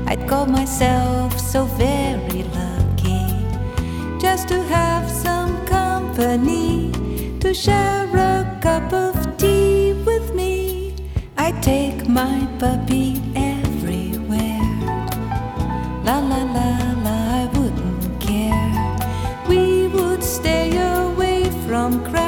I'd call myself so very lucky just to have some company, to share a cup of tea with me. I'd take my puppy everywhere. La la la la, I wouldn't care. We would stay away from crowds.